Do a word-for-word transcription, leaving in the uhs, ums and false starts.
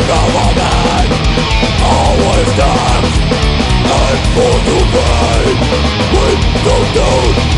government always stands and for to pay. We don't know